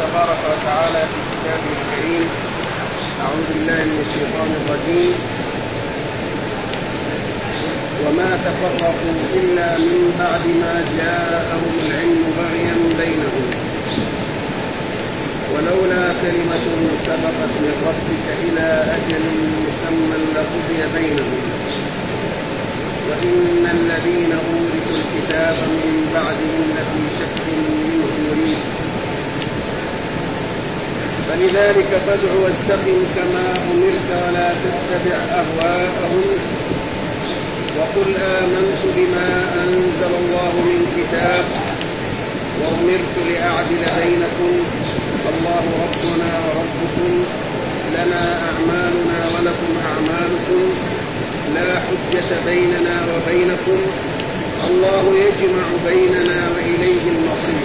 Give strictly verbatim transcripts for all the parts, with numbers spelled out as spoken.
تبارك وتعالى في كتابه الكريم: أعوذ بالله من الشيطان الرجيم. وما تفرقوا إلا من بعد ما جاءهم العلم بغيا بينهم ولولا كلمة سبقت من ربك إلى أجل مسمى لقضي بينهم وإن الذين أورثوا الكتاب من بعدهم لفي شك منه مريب. فلذلك فادع واستقم كما أمرت ولا تتبع أهواءهم وقل آمنت بما أنزل الله من كتاب وأمرت لأعدل بينكم الله ربنا وربكم لنا أعمالنا ولكم أعمالكم لا حجة بيننا وبينكم الله يجمع بيننا وإليه المصير.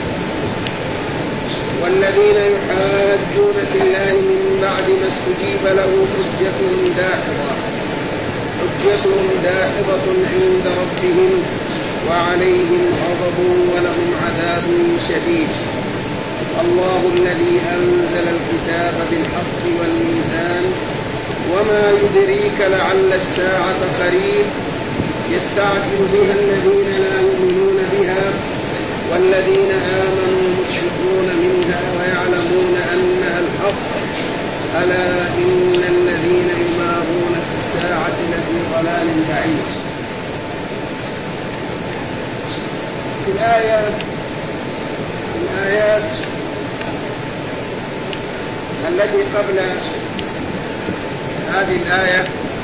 والذين يحاجون في الله من بعد ما استجيب له حجتهم داحضة حجتهم داحضة عند ربهم وعليهم غضب ولهم عذاب شديد. الله الذي أنزل الكتاب بالحق والميزان وما يدريك لعل الساعة قريب يستعجل بها الذين لا يؤمنون بها والذين آمنوا مشفقون منها ويعلمون أنها الحق ألا إن الذين يمارون في الساعة لفي ضلال بعيد. في الآيات الآيات التي قبل هذه الآية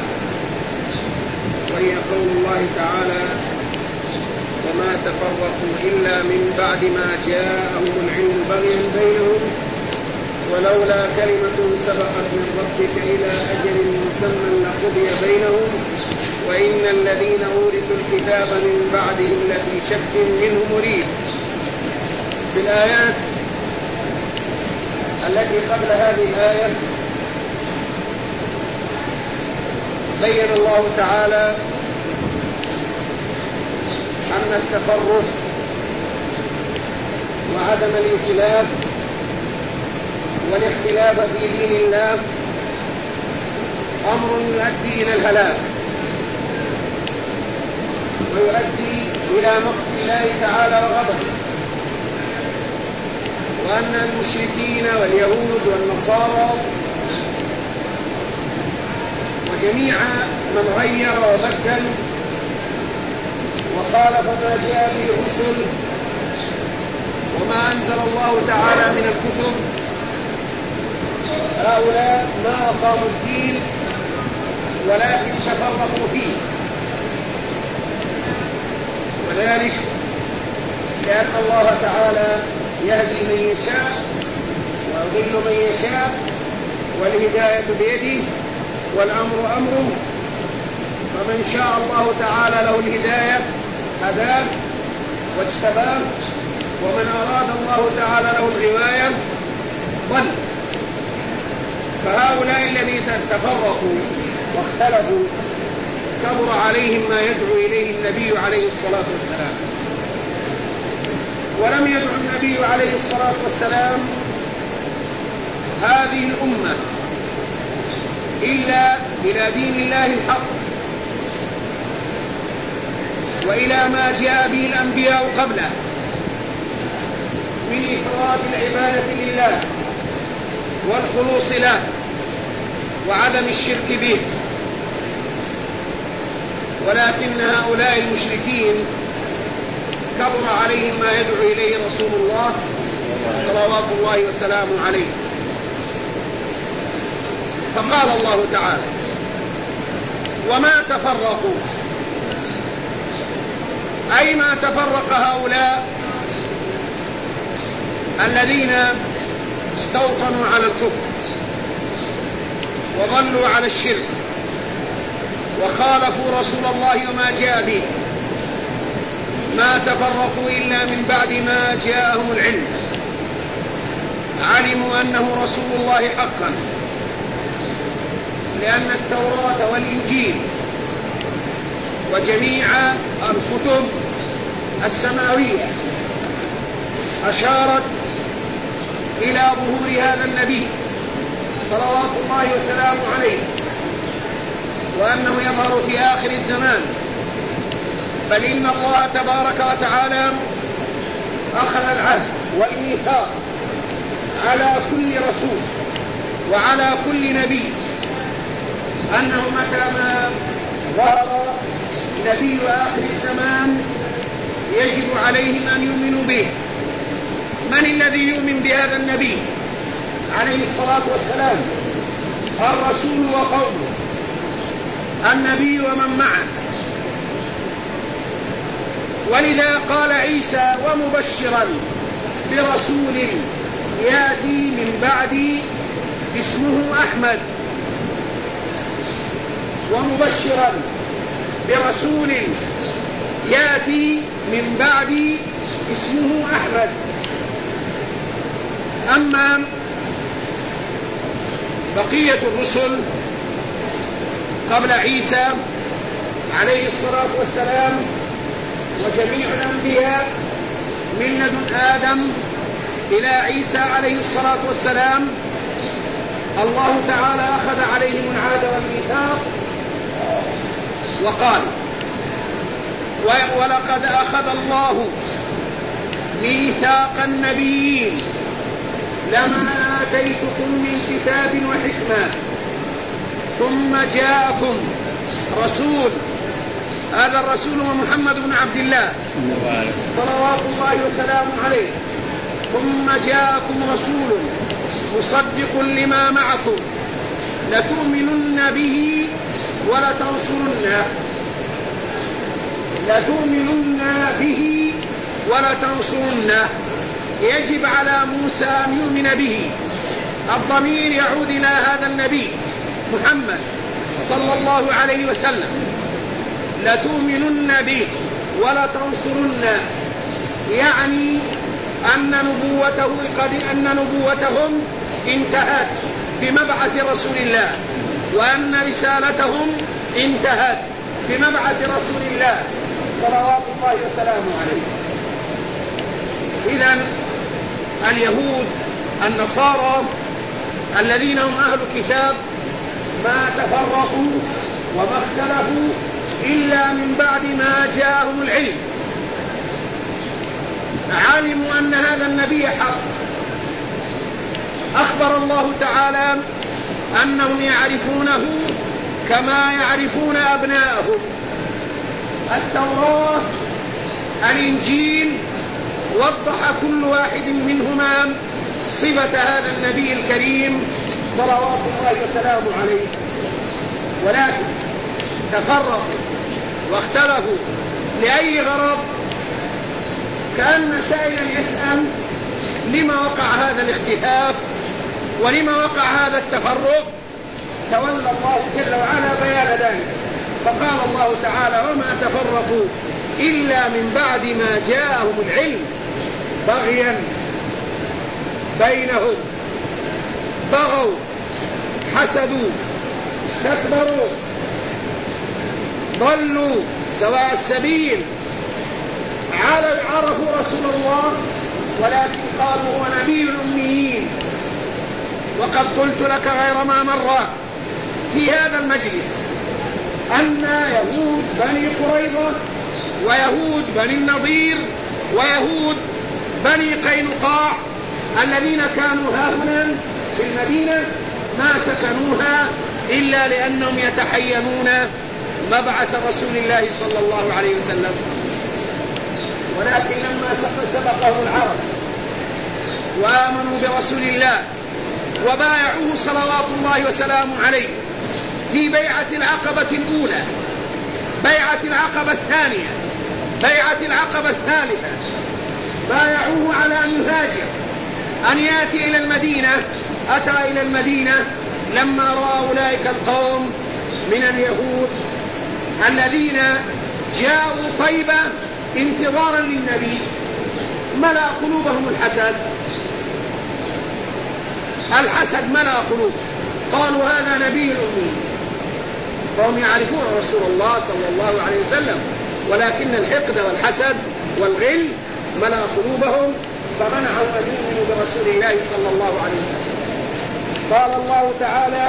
وهي قول الله تعالى: وما تفرقوا إلا من بعد ما جاءهم العلم بغيا بينهم ولولا كلمة سبقت من ربك إلى أجل مسمى لقضي بينهم وإن الذين أورثوا الكتاب من بعدهم لفي شك منه مريب. في الآيات التي قبل هذه الآية بين الله تعالى أن التفرق وعدم الائتلاف والاختلاف في دين الله أمر يؤدي إلى الهلاك ويؤدي إلى مقت الله تعالى وغضبه، وأن المشركين واليهود والنصارى وجميع من غير وبدل وخالف ما جاء به الرسل وما أنزل الله تعالى من الكتب هؤلاء ما أقاموا الدين ولكن تفرقوا فيه، وذلك لأن الله تعالى يهدي من يشاء ويضل من يشاء والهداية بيده والأمر أمره، فمن شاء الله تعالى له الهداية هداه واجتباه ومن أراد الله تعالى له الغواية ضل. فهؤلاء الذين تفرقوا واختلفوا كبر عليهم ما يدعو إليه النبي عليه الصلاة والسلام، ولم يدعو النبي عليه الصلاة والسلام هذه الأمة إلا إلى دين الله الحق وإلى ما جاء به الأنبياء قبله من إفراد العبادة لله والخلوص له وعدم الشرك به. ولكن هؤلاء المشركين كبر عليهم ما يدعو إليه رسول الله صلوات الله وسلامه عليه. فقال الله تعالى: وما تفرقوا، أي ما تفرق هؤلاء الذين استوطنوا على الكفر وظلوا على الشرك وخالفوا رسول الله وما جاء به، ما تفرقوا إلا من بعد ما جاءهم العلم، علموا أنه رسول الله حقا، لأن التوراة والإنجيل وجميع الكتب السماوية أشارت إلى ظهور هذا النبي صلوات الله وسلامه عليه، وأنه يظهر في آخر الزمان. بل إن الله تبارك وتعالى أخذ العهد والميثاق على كل رسول وعلى كل نبي أنه متى ما ظهر نبي آخر الزمان يجب عليهم أن يؤمنوا به. من الذي يؤمن بهذا النبي عليه الصلاة والسلام؟ الرسول وقومه، النبي ومن معه. ولذا قال عيسى: ومبشرا برسول يأتي من بعدي اسمه أحمد. ومبشرا برسول يأتي من بعدي اسمه أحمد. أما بقية الرسل قبل عيسى عليه الصلاة والسلام وجميع الأنبياء من لدن آدم إلى عيسى عليه الصلاة والسلام، الله تعالى أخذ عليهم العهد والميثاق وقال: ولقد أخذ الله ميثاق النبيين لما آتيتكم من كتاب وحكمة ثم جاءكم رسول، هذا الرسول هو محمد بن عبد الله صلوات الله وسلامه عليه، ثم جاءكم رسول مصدق لما معكم لتؤمنن به ولتنصرنه لتؤمنن به ولتنصرنه. يجب على موسى أن يؤمن به. الضمير يعود إلى هذا النبي محمد صلى الله عليه وسلم. لتؤمنن به ولتنصرنه، يعني أن نبوته قد أن نبوتهم انتهت بمبعث رسول الله، وأن رسالتهم انتهت بمبعث رسول الله صلوات الله وسلامه عليه. إذن اليهود النصارى الذين هم أهل الكتاب ما تفرقوا وما اختلفوا إلا من بعد ما جاءهم العلم. علموا أن هذا النبي حق. أخبر الله تعالى أنهم يعرفونه كما يعرفون أبناءهم. التوراة الإنجيل وضح كل واحد منهما صفة هذا النبي الكريم صلوات الله وسلامه عليه، ولكن تفرقوا واختلفوا لأي غرض؟ كأن سائلا يسأل: لما وقع هذا الاختلاف ولما وقع هذا التفرق؟ تولى الله جل وعلا بيان ذلك، فقال الله تعالى: وما تفرقوا إلا من بعد ما جاءهم العلم بغيا بينهم، بغوا، حسدوا، استكبروا، ضلوا سواء السبيل، عرفوا رسول الله ولكن قالوا هو نبي الأميين. وقد قلت لك غير ما مر في هذا المجلس أن يهود بني قريظة ويهود بني النضير ويهود بني قينقاع الذين كانوا هاهنا في المدينة ما سكنوها إلا لأنهم يتحينون مبعث رسول الله صلى الله عليه وسلم. ولكن لما سبقهم العرب وآمنوا برسول الله وبايعوه صلوات الله وسلامه عليه في بيعة العقبة الأولى، بيعة العقبة الثانية، بيعة العقبة الثالثة، بايعوه على أن يهاجر، أن يأتي إلى المدينة. أتى إلى المدينة لما رأى أولئك القوم من اليهود الذين جاءوا طيبة انتظارا للنبي، ملأ قلوبهم الحسد، الحسد ملأ قلوبهم، قالوا هذا نبي الأمي، فهم يعرفون رسول الله صلى الله عليه وسلم، ولكن الحقد والحسد والغل ملأ قلوبهم، فمنعوا أن يؤمنوا برسول الله صلى الله عليه وسلم. قال الله تعالى: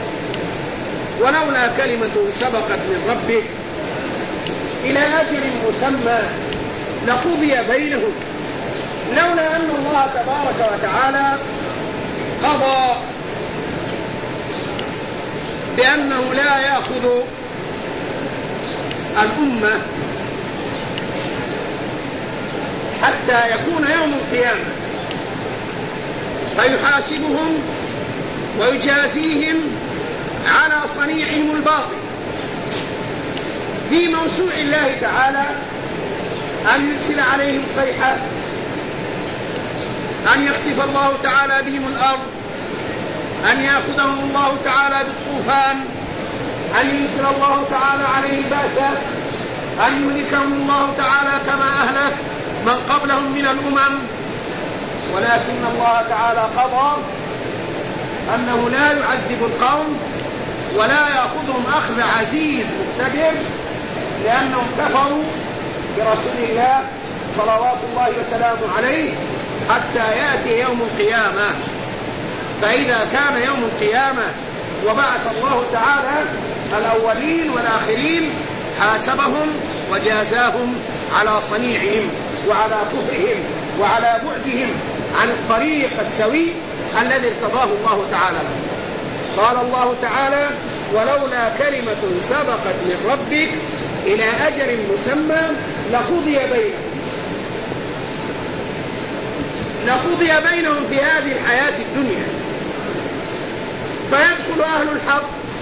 ولولا كلمة سبقت من ربك إلى أجل مسمى لقضي بينهم. لولا أن الله تبارك وتعالى قضى بأنه لا يأخذ الأمة حتى يكون يوم القيامة فيحاسبهم ويجازيهم على صنيعهم الباطل، في موسوع الله تعالى أن يرسل عليهم صيحة، أن يخسف الله تعالى بهم الأرض، أن يأخذهم الله تعالى بالطوفان، أن يرسل الله تعالى عليهم بأسا، أن يهلكهم الله تعالى كما أهلك من قبلهم من الأمم. ولكن الله تعالى قضى أنه لا يعذب القوم ولا يأخذهم أخذ عزيز مقتدر، لأنهم كفروا برسول الله صلوات الله وسلامه عليه حتى يأتي يوم القيامة. فإذا كان يوم القيامة وبعث الله تعالى الأولين والآخرين حاسبهم وجازاهم على صنيعهم وعلى كفرهم وعلى بعدهم عن الطريق السوي الذي ارتضاه الله تعالى لهم. قال الله تعالى: ولولا كلمة سبقت من ربك إلى أجل مسمى لقضي بينهم لقضي بينهم في هذه الحياة الدنيا. فيدخل أهل الحق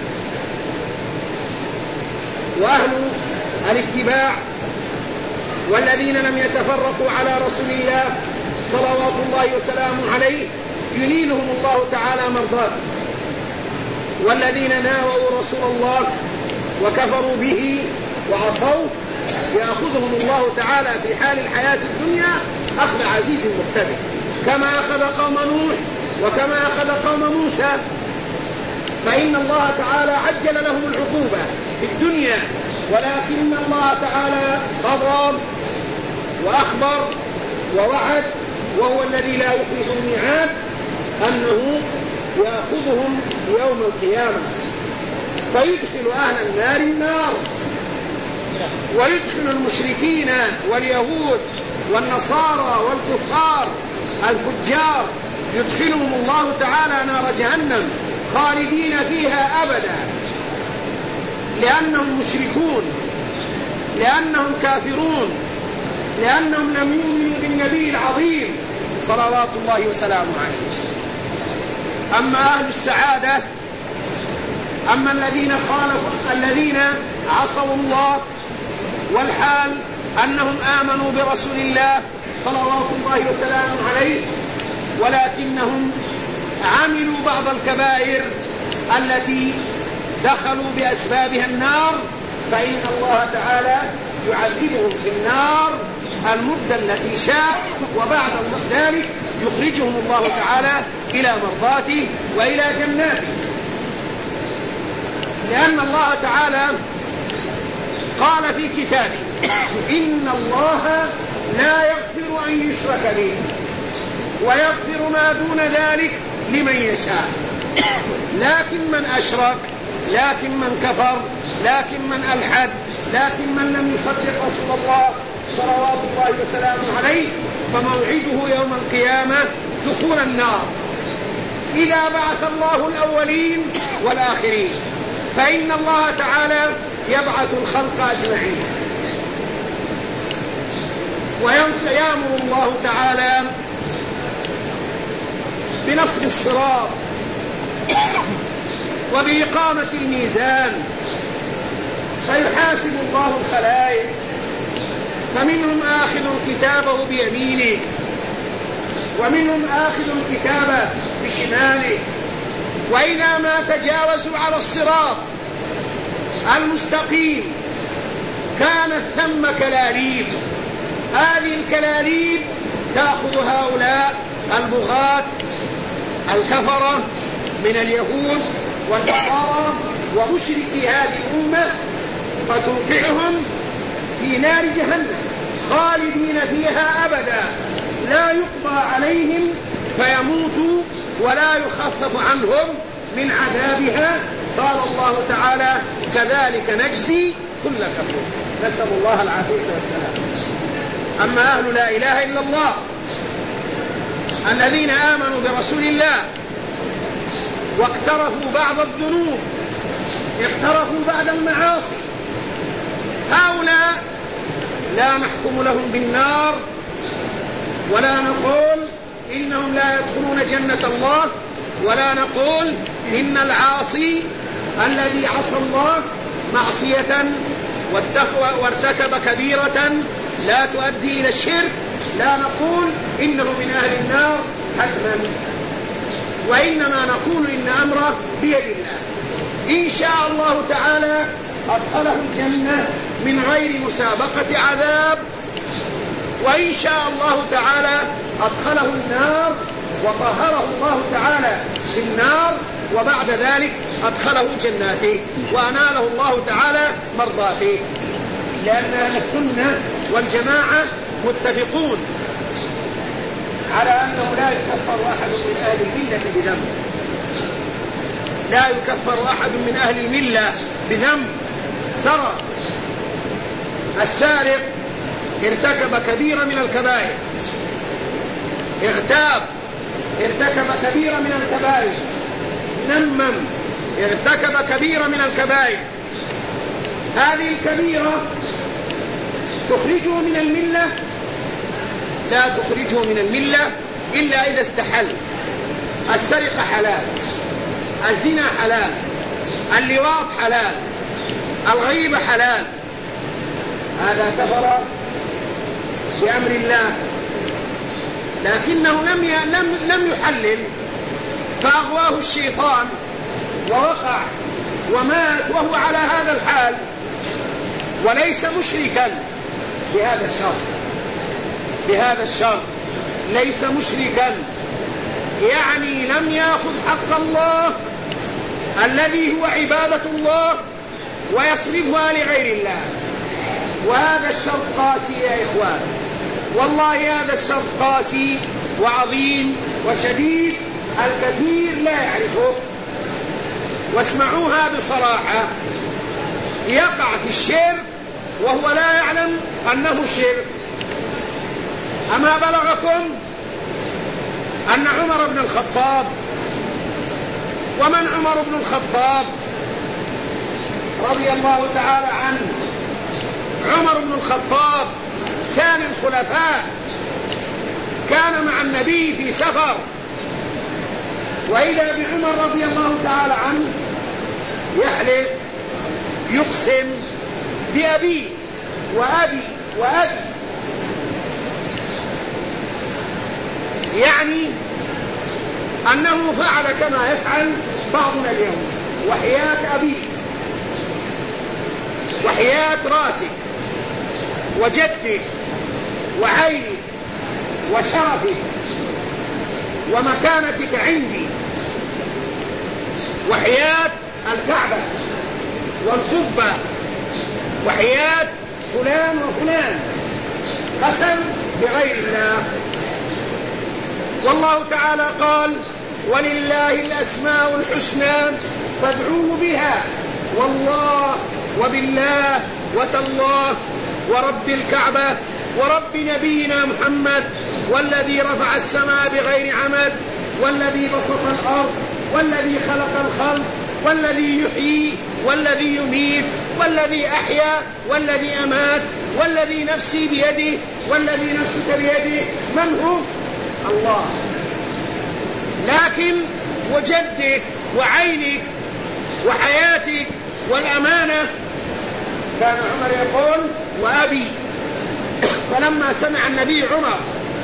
وأهل الاتباع والذين لم يتفرقوا على رسول الله صلوات الله وسلامه عليه ينيلهم الله تعالى مرضاته، والذين ناووا رسول الله وكفروا به وعصوا يأخذهم الله تعالى في حال الحياة الدنيا أخذ عزيز مقتدر، كما أخذ قوم نوح وكما أخذ قوم موسى. فإن الله تعالى عجل لهم العقوبة في الدنيا، ولكن الله تعالى قضى وأخبر ووعد، وهو الذي لا يخلف الميعاد، أنه يأخذهم يوم القيامة فيدخل أهل النار النار، ويدخل المشركين واليهود والنصارى والكفار الفجار يدخلهم الله تعالى نار جهنم خالدين فيها أبدا، لأنهم مشركون، لأنهم كافرون، لأنهم لم يؤمنوا بالنبي العظيم صلوات الله وسلامه عليه. أما أهل السعادة، أما الذين خالفوا الذين عصوا الله والحال أنهم آمنوا برسول الله صلوات الله وسلامه عليه، ولكنهم عملوا بعض الكبائر التي دخلوا بأسبابها النار، فإن الله تعالى يعذبهم في النار المدة التي شاء، وبعد ذلك يخرجهم الله تعالى إلى مرضاته وإلى جناته. لأن الله تعالى قال في كتابه: إن الله لا يغفر أن يشرك به ويغفر ما دون ذلك لمن يشاء. لكن من أشرك، لكن من كفر، لكن من ألحد، لكن من لم يصدق رسول الله صلوات الله وسلامه عليه فموعده يوم القيامة دخول النار، إذا بعث الله الأولين والآخرين، فإن الله تعالى يبعث الخلق أجمعين، ويأمر الله تعالى بنصب الصراط وبإقامة الميزان، فيحاسب الله الخلائق، فمنهم آخذ كتابه بيمينه ومنهم آخذ الكتاب بشماله. وإذا ما تجاوزوا على الصراط المستقيم كانت ثم كلاليب، هذه الكلاليب تأخذ هؤلاء البغاة الكفرة من اليهود والنصارى ومشركي هذه الأمة، فتوقعهم في نار جهنم خالدين فيها أبدا لا يقضى عليهم فيموتوا ولا يخفف عنهم من عذابها. قال الله تعالى: كذلك نجزي كل كفور. نسأل الله العافية والسلام. أما أهل لا إله إلا الله الذين آمنوا برسول الله واقترفوا بعض الذنوب، اقترفوا بعض المعاصي، هؤلاء لا نحكم لهم بالنار ولا نقول إنهم لا يدخلون جنة الله، ولا نقول إن العاصي الذي عصى الله معصية وارتكب كبيرة لا تؤدي إلى الشرك لا نقول إنه من أهل النار حتما، وإنما نقول إن أمره بيد الله. إن شاء الله تعالى أدخله الجنة من غير مسابقة عذاب، وإن شاء الله تعالى أدخله النار وطهره الله تعالى في النار، وبعد ذلك أدخله جناته وأناله الله تعالى مرضاته. لأن أهل السنة والجماعة متفقون على أنه لا يكفر أحد من أهل الملة بذنب، لا يكفر أحد من أهل الملة بذنب. سرق، السارق ارتكب كبيرة من الكبائر، اغتاب ارتكب كبيرة من الكبائر، نمم ارتكب كبيرة من الكبائر. هذه الكبيرة تخرجه من الملة؟ لا تخرجه من الملة إلا إذا استحل. السرقة حلال، الزنا حلال، اللواط حلال، الغيبة حلال، هذا كفر بأمر الله، لكنه لم لم لم يحلل، فأغواه الشيطان ووقع ومات وهو على هذا الحال، وليس مشركا بهذا الشرط، بهذا الشرط ليس مشركا، يعني لم يأخذ حق الله الذي هو عبادة الله ويصرفها لغير الله. وهذا الشرط قاسي يا إخوان، والله هذا الشرط قاسي وعظيم وشديد، الكثير لا يعرفه. واسمعوها بصراحة، يقع في الشرك وهو لا يعلم أنه شرك. أما بلغكم أن عمر بن الخطاب، ومن عمر بن الخطاب رضي الله تعالى عنه، عمر بن الخطاب كان الخلفاء، كان مع النبي في سفر، وإذا بعمر رضي الله تعالى عنه يحلف يقسم بأبي وأبي وأبي، يعني أنه فعل كما يفعل بعضنا اليوم، وحياة أبي وحياة راسك وجدك وعينك وشرفك ومكانتك عندي، وحياة الكعبة والقبة، وحياة فلان وفلان، قسم بغير الله. والله تعالى قال: ولله الأسماء الحسنى فادعوه بها، والله وبالله وتالله ورب الكعبة ورب نبينا محمد، والذي رفع السماء بغير عمد، والذي بسط الأرض، والذي خلق الخلق، والذي يحيي والذي يميت، والذي أحيا والذي أمات، والذي نفسي بيده والذي نفسك بيده. من هو؟ الله. لكن وجدك وعينك وحياتك والأمانة، كان عمر يقول: وأبي. فلما سمع النبي عمر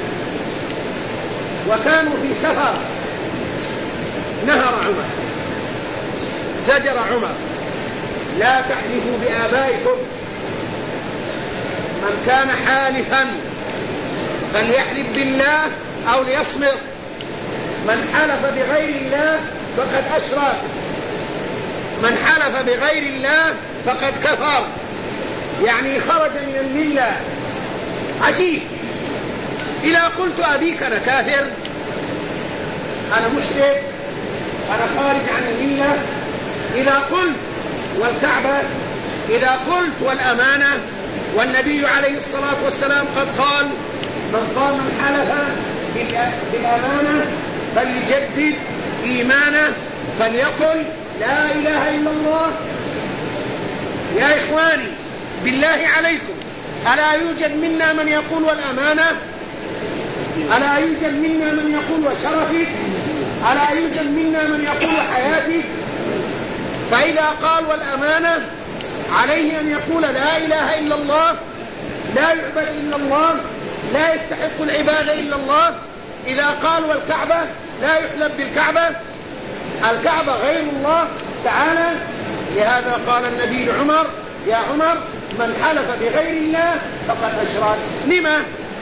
وكانوا في سفر نهر عمر، زجر عمر: لا تحلفوا بآبائكم، من كان حالفا فليحلف بالله أو ليصمت، من حلف بغير الله فقد أشرك، من حلف بغير الله فقد كفر، يعني خرج من الملة. عجيب، إذا قلت أبيك أنا كافر، أنا مشرك، أنا خارج عن الملة. إذا قلت والكعبة، إذا قلت والأمانة، والنبي عليه الصلاة والسلام قد قال: من قام من حلف بالأمانة فليجدد إيمانه فليقل لا إله إلا الله. يا إخواني بالله عليكم، ألا يوجد منا من يقول والأمانة؟ ألا يوجد منا من يقول وشرفك؟ ألا يوجد منا من يقول حياتك؟ فإذا قال والأمانة عليه أن يقول لا إله إلا الله، لا يعبد إلا الله، لا يستحق العبادة إلا الله. إذا قال والكعبة لا يحلف بالكعبة، الكعبة غير الله تعالى. لهذا قال النبي لعمر: يا عمر من حلف بغير الله فقد أشرك. لما؟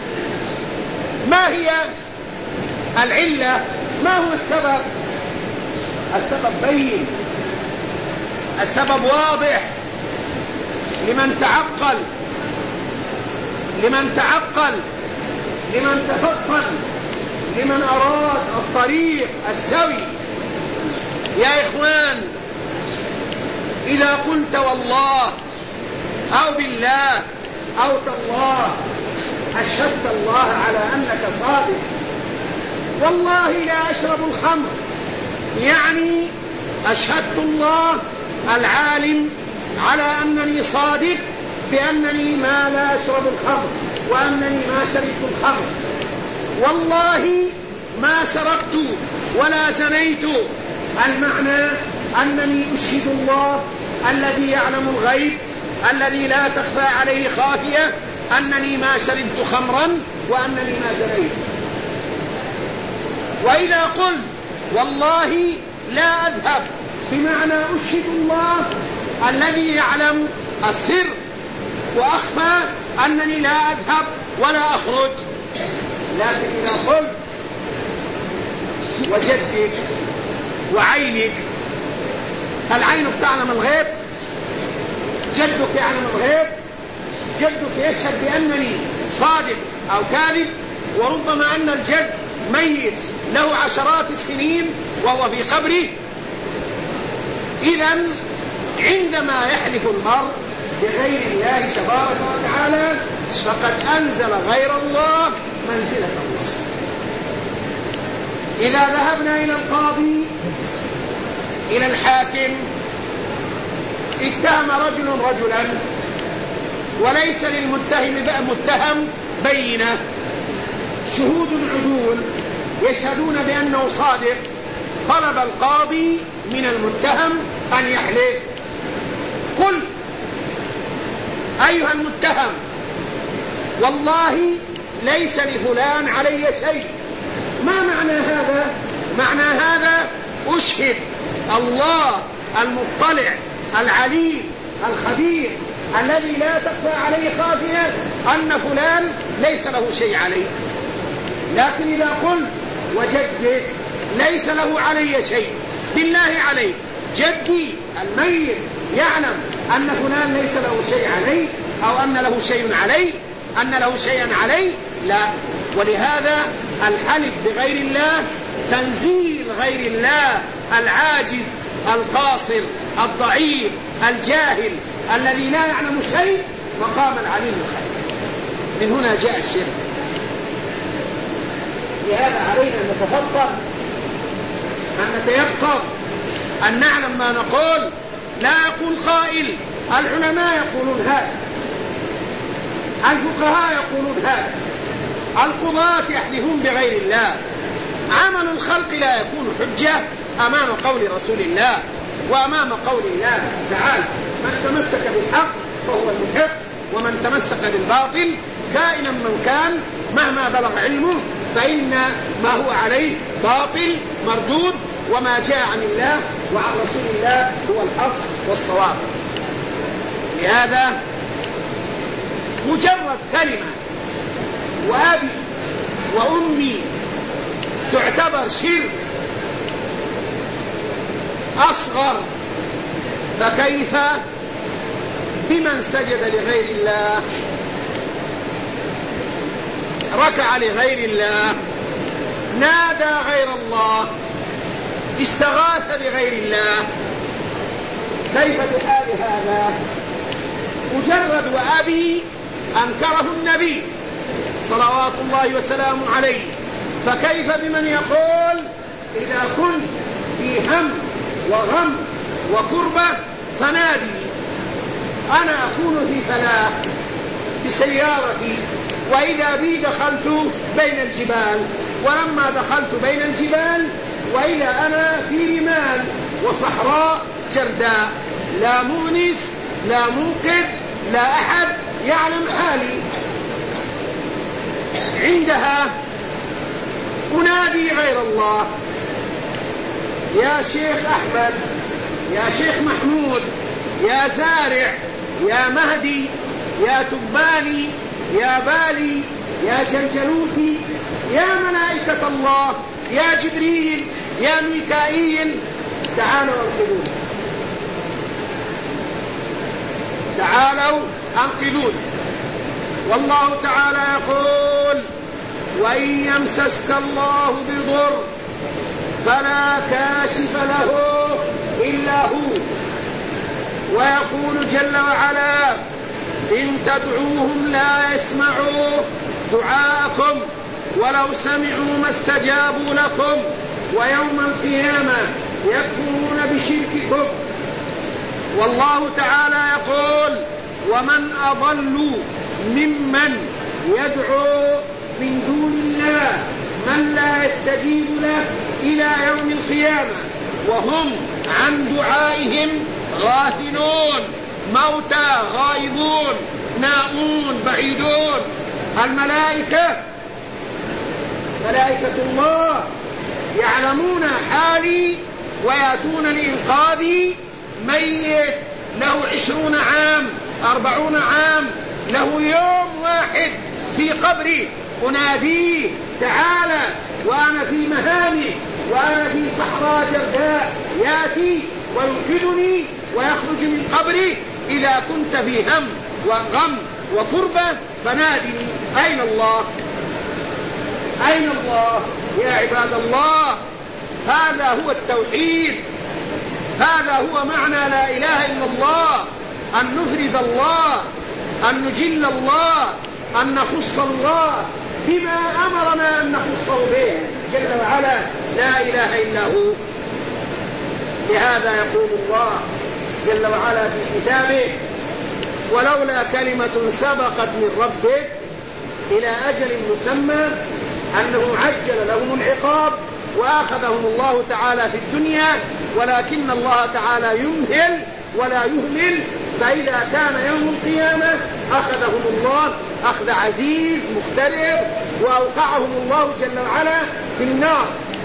ما هي العلة؟ ما هو السبب؟ السبب بين، السبب واضح لمن تعقل، لمن تعقل، لمن تفطن، لمن أراد الطريق السوي. يا إخوان، إذا قلت والله أو بالله أو تالله أشهدت الله على أنك صادق. والله لا أشرب الخمر، يعني أشهدت الله العالم على أنني صادق بأنني ما لا أشرب الخمر وأنني ما شربت الخمر. والله ما سرقت ولا زنيت، المعنى أنني أشهد الله الذي يعلم الغيب الذي لا تخفى عليه خافية أنني ما شربت خمرا وأنني ما زنيت. وإذا قلت والله لا أذهب، بمعنى أشهد الله الذي يعلم السر وأخفى أنني لا أذهب ولا أخرج. لكن إذا قلت وجدك وعينك، هل عينك تعلم الغيب؟ جدك يعلم الغيب؟ جدك يشهد بأنني صادق أو كاذب؟ وربما أن الجد ميت له عشرات السنين وهو في قبره. إذن عندما يحلف المرء بغير الله تبارك وتعالى فقد أنزل غير الله منزلة الله. إذا ذهبنا إلى القاضي، إلى الحاكم، اتهم رجل رجلا وليس للمتهم متهم بينة، شهود عدول يشهدون بأنه صادق، طلب القاضي من المتهم أن يحلف. قل أيها المتهم والله ليس لفلان علي شيء. ما معنى هذا؟ معنى هذا أشهد الله المطلع العليم الخبير الذي لا تخفى عليه خافية أن فلان ليس له شيء عليه. لكن إذا قلت وجدك ليس له علي شيء، بالله عليك جدي الميت يعلم أن فلان ليس له شيء عليه أو أن له شيء عليه، أن له شيئا عليه؟ لا. ولهذا الحلف بغير الله تنزيل غير الله العاجز القاصر الضعيف الجاهل الذي لا يعلم شيء مقام العليم الخبير. من هنا جاء الشرك. لهذا علينا أن نتفطن، أن نتيقظ، أن نعلم ما نقول. لا يقول قائل العلماء يقولون هذا، الفقهاء يقولون هذا، القضاة يحلفون بغير الله. عمل الخلق لا يكون حجة أمام قول رسول الله وأمام قول الله تعالى. من تمسك بالحق فهو المحق، ومن تمسك بالباطل كائنا من كان مهما بلغ علمه فإن ما هو عليه باطل مردود، وما جاء عن الله وعن رسول الله هو الحق والصواب. لهذا مجرد كلمة وأبي وأمي تعتبر شرك أصغر، فكيف بمن سجد لغير الله ركع لغير الله، نادى غير الله، استغاث بغير الله، كيف بحال هذا؟ مجرد وأبي أنكره النبي صلوات الله وسلامه عليه، فكيف بمن يقول إذا كنت في هم وغم وكربة فنادي؟ أنا أكون في فلاح بسيارتي، وإذا بي دخلت بين الجبال، ولما دخلت بين الجبال وإذا أنا في رمال وصحراء جرداء، لا مؤنس لا منقذ لا أحد يعلم حالي، عندها أنادي غير الله. يا شيخ أحمد، يا شيخ محمود، يا زارع، يا مهدي، يا تباني، يا بالي، يا جلجلوتي، يا ملائكة الله، يا جبريل، يا ميكائيل، تعالوا انقذوني، تعالوا انقذوني. والله تعالى يقول: وإن يمسسك الله بضر فلا كاشف له إلا هو. ويقول جل وعلا: إن تدعوهم لا يسمعوا دعاءكم ولو سمعوا ما استجابوا لكم ويوم القيامة يكفرون بشرككم. والله تعالى يقول: ومن أضل ممن يدعو من دون الله من لا يستجيب له إلى يوم القيامة وهم عن دعائهم غافلون، موتى غائبون نائمون بعيدون. الملائكة ملائكة الله يعلمون حالي ويأتون لإنقاذي. ميت له عشرون عام أربعون عام، له يوم واحد في قبري، أناديه: تعالى، وأنا في مهامي وأنا في صحراء جرداء، يأتي وينقذني ويخرج من قبري. إذا كنت في هم وغم وكربة فنادني. أين الله؟ أين الله يا عباد الله؟ هذا هو التوحيد، هذا هو معنى لا إله إلا الله، أن نفرد الله، أن نجل الله، أن نخص الله بما أمرنا أن نخصه به جل وعلا، لا إله إلا هو. لهذا يقول الله جل وعلا في كتابه: ولولا كلمة سبقت من ربك إلى أجل مسمى أنه عجل لهم العقاب وأخذهم الله تعالى في الدنيا، ولكن الله تعالى يمهل ولا يهمل، فإذا كان يوم القيامة أخذهم الله أخذ عزيز مقتدر، وأوقعهم الله جل وعلا في النار.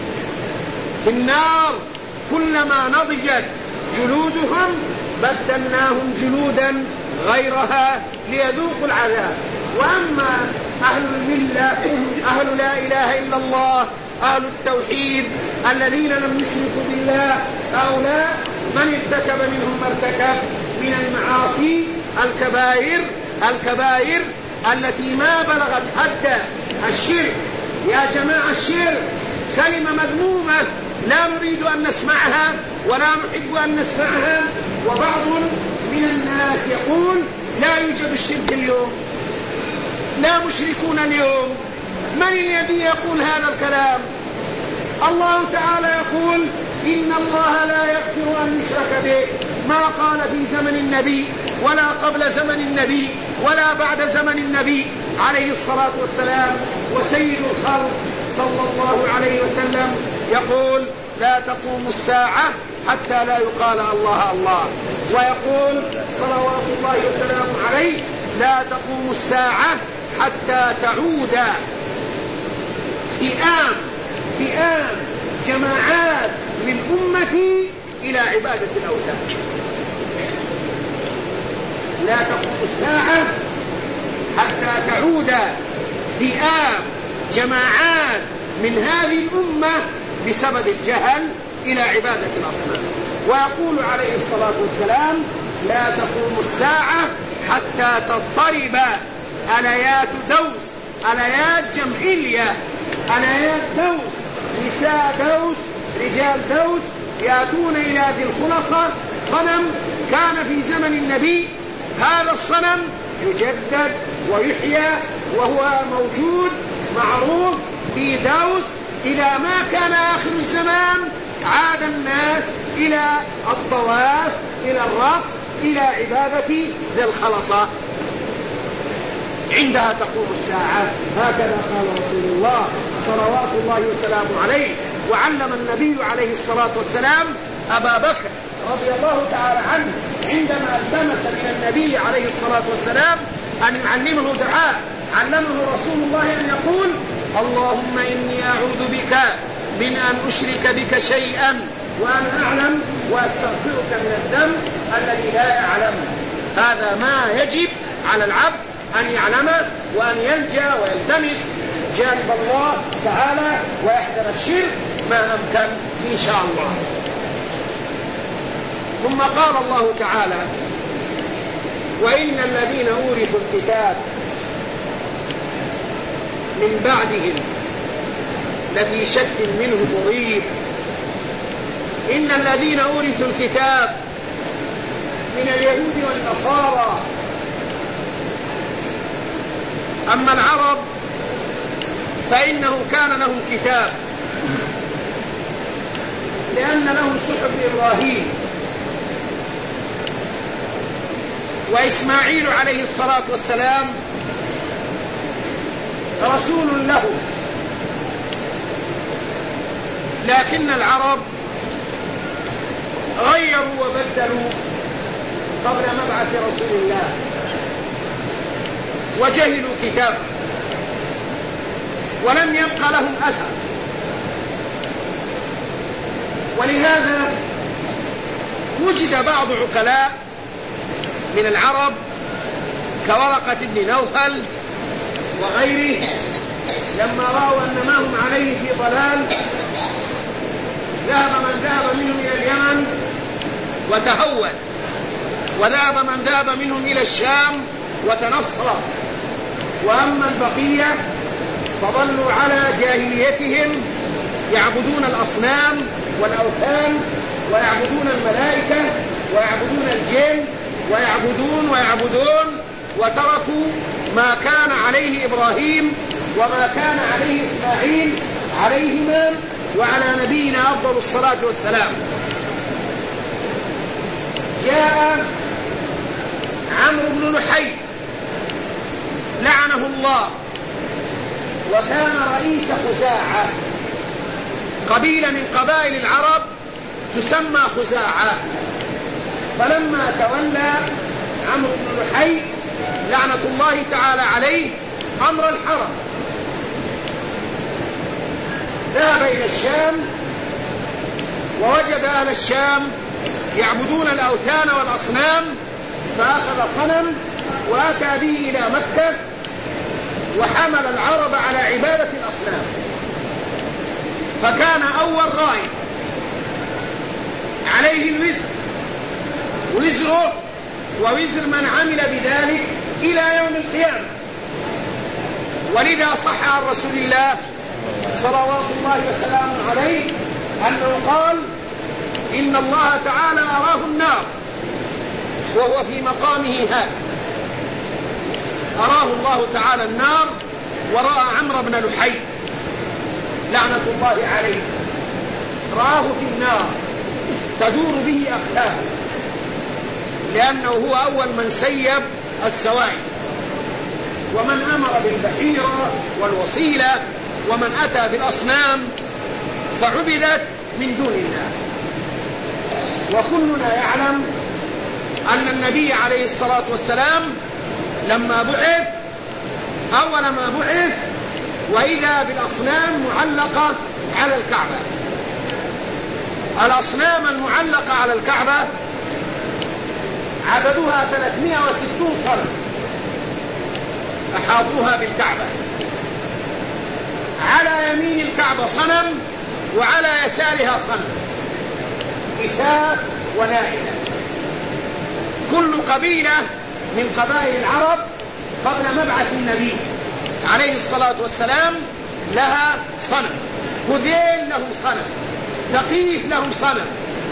في النار كلما نضجت جلودهم بدلناهم جلودا غيرها ليذوقوا العذاب. وأما أهل الملة، أهل لا إله إلا الله، أهل التوحيد الذين لم يشركوا بالله، هؤلاء من ارتكب منهم ما ارتكب من المعاصي الكبائر الكبائر التي ما بلغت حد الشرك. يا جماعة، الشرك كلمة مذمومة لا نريد أن نسمعها ولا نحب أن نسمعها. وبعض من الناس يقول: لا يوجد الشرك اليوم، لا مشركون اليوم. من الذي يقول هذا الكلام؟ الله تعالى يقول: إن الله لا يغفر أن يشرك به، ما قال في زمن النبي ولا قبل زمن النبي ولا بعد زمن النبي عليه الصلاة والسلام. وسيد الخلق صلى الله عليه وسلم يقول: لا تقوم الساعة حتى لا يقال الله الله. ويقول صلوات الله وسلامه عليه: لا تقوم الساعة حتى تعود فئام فئام جماعات من أمتي إلى عبادة الأوثان. لا تقوم الساعة حتى تعود فئام جماعات من هذه الأمة بسبب الجهل إلى عبادة الأصنام. ويقول عليه الصلاة والسلام: لا تقوم الساعة حتى تضطرب آليات دوس الآيات جمع إليا، الآيات دوس، نساء دوس، رجال دوس يأتون إلى ذي الخلصة، صنم كان في زمن النبي. هذا الصنم يجدد ويحيى وهو موجود معروف في دوس. إلى ما كان آخر الزمان عاد الناس إلى الطواف، إلى الرقص، إلى عبادة ذي الخلصة. عندها تقوم الساعة، هكذا قال رسول الله صلوات الله وسلامه عليه. وعلم النبي عليه الصلاة والسلام أبا بكر رضي الله تعالى عنه عندما التمس من النبي عليه الصلاة والسلام أن يعلمه دعاء، علمه رسول الله أن يقول: اللهم إني أعوذ بك من أن أشرك بك شيئا وأنا أعلم، وأستغفرك من الذنب الذي لا يعلمه. هذا ما يجب على العبد أن يعلمه، وأن يلجأ ويلتمس جانب الله تعالى ويحذر الشرك ما أمكن إن شاء الله. ثم قال الله تعالى: وإن الذين أورثوا الكتاب من بعدهم لفي شك منه مريب. إن الذين أورثوا الكتاب من اليهود والنصارى. أما العرب فإنه كان لهم كتاب، لأن لهم صحف إبراهيم وإسماعيل عليه الصلاة والسلام رسول له. لكن العرب غيروا وبدلوا قبل مبعث رسول الله وجهلوا كتابه، ولم يبق لهم أثر. ولهذا وجد بعض عقلاء من العرب كورقة بن نوفل وغيره، لما رأوا أن ما هم عليه في ضلال ذهب من ذهب منهم إلى اليمن وتهود، وذهب من ذهب منهم إلى الشام وتنصر. وأما البقية فظلوا على جاهليتهم، يعبدون الأصنام والأوثان، ويعبدون الملائكة، ويعبدون الجن، ويعبدون ويعبدون وتركوا ما كان عليه إبراهيم وما كان عليه إسماعيل عليهما وعلى نبينا أفضل الصلاة والسلام. جاء عمرو بن لحي لعنه الله، وكان رئيس خزاعة، قبيلة من قبائل العرب تسمى خزاعة. فلما تولى عمرو بن لحي لعنة الله تعالى عليه أمر الحرم، ذهب إلى الشام ووجد أهل الشام يعبدون الأوثان والأصنام، فأخذ صنم وأتى به إلى مكة وحمل العرب على عبادة الأصنام، فكان أول راي عليه الوزر، وزره ووزر من عمل بذلك إلى يوم القيامة. ولذا صح عن رسول الله صلوات الله وسلامه عليه أنه قال: إن الله تعالى أراه النار وهو في مقامه هذا. أراه الله تعالى النار ورأى عمرو بن لحي لعنة الله عليه، رآه في النار تدور به أقدامه، لأنه هو أول من سيب السوائل، ومن أمر بالبحيرة والوصيلة، ومن أتى بالأصنام فعبدت من دون الله. وكلنا يعلم أن النبي عليه الصلاة والسلام لما بعث أول ما بعث وإذا بالأصنام معلقة على الكعبة. الأصنام المعلقة على الكعبة عددها ثلاثمائة وستون صنم أحاطوها بالكعبة، على يمين الكعبة صنم وعلى يسارها صنم، إساء ونائلة. كل قبيلة من قبائل العرب قبل مبعث النبي عليه الصلاة والسلام لها صنم، هذيل لهم صنم، ثقيف لهم صنم،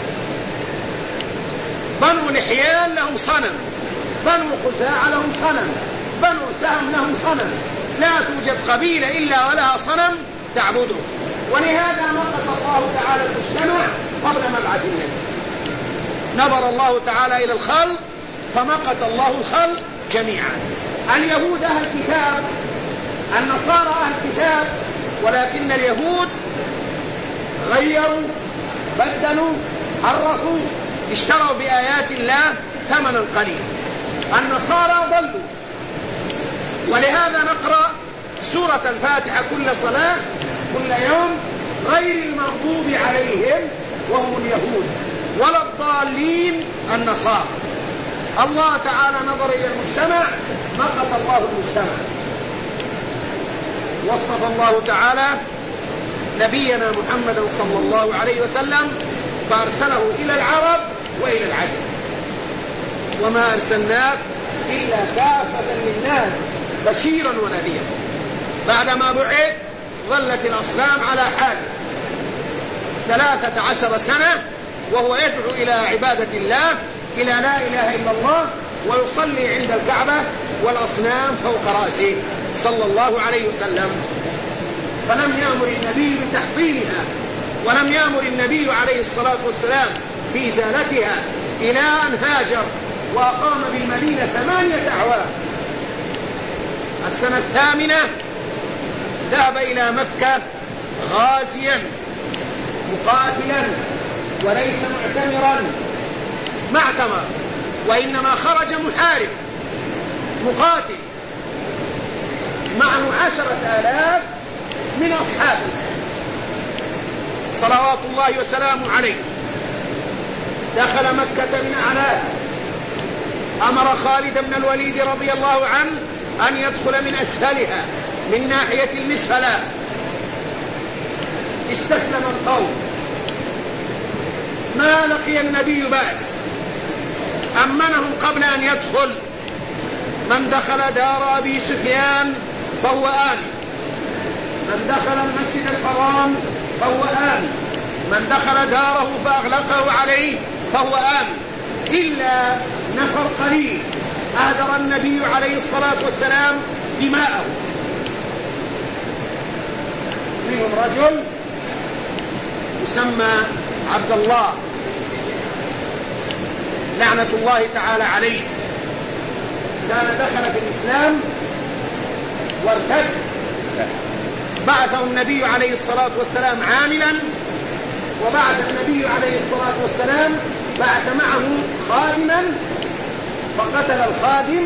بنو لحيان لهم صنم، بنو خزاعة لهم صنم، بنو سهم لهم صنم. لا توجد قبيلة إلا ولها صنم تعبده. ولهذا نقض الله تعالى المجتمع قبل مبعث النبي. نظر الله تعالى إلى الخلق فمقت الله الخلق جميعا. اليهود أهل الكتاب، النصارى أهل الكتاب، ولكن اليهود غيروا، بدلوا، حرفوا، اشتروا بآيات الله ثمنا قليلا. النصارى ضلوا. ولهذا نقرأ سورة الفاتحة كل صلاة كل يوم: غير المغضوب عليهم وهم اليهود ولا الضالين النصارى. الله تعالى نظر إلى المجتمع، نقض الله المجتمع. واصطفى الله تعالى نبينا محمدا صلى الله عليه وسلم فأرسله إلى العرب وإلى العجم. وما أرسلناك إلا كافة للناس بشيرا ونذيرا. بعدما بعث ظلت الأصنام على حاله ثلاثة عشر سنة وهو يدعو إلى عبادة الله، إلى لا إله إلا الله، ويصلي عند الكعبة والأصنام فوق رأسه صلى الله عليه وسلم. فلم يأمر النبي بتحطيمها، ولم يأمر النبي عليه الصلاة والسلام بإزالتها، إلى أن هاجر وأقام بالمدينة ثمانية أعوام. السنة الثامنة ذهب إلى مكة غازيا مقاتلا وليس معتمرا، ما اعتمر، وإنما خرج محارب مقاتل معه عشرة آلاف من أصحابه صلوات الله وسلامه عليه. دخل مكة من أعلاها، أمر خالد بن الوليد رضي الله عنه أن يدخل من أسفلها من ناحية المسفلة. استسلم القوم، ما لقي النبي بأس، أمنهم قبل أن يدخل. من دخل دار أبي سفيان فهو آمن، من دخل المسجد الحرام فهو آمن، من دخل داره فأغلقه عليه فهو آمن، إلا نفر قليل أهدر النبي عليه الصلاة والسلام دماءه. منهم رجل يسمى عبد الله لعنة الله تعالى عليه، كان دخل في الإسلام وارتد. بعثه النبي عليه الصلاة والسلام عاملا، وبعث النبي عليه الصلاة والسلام بعث معه خادما فقتل الخادم.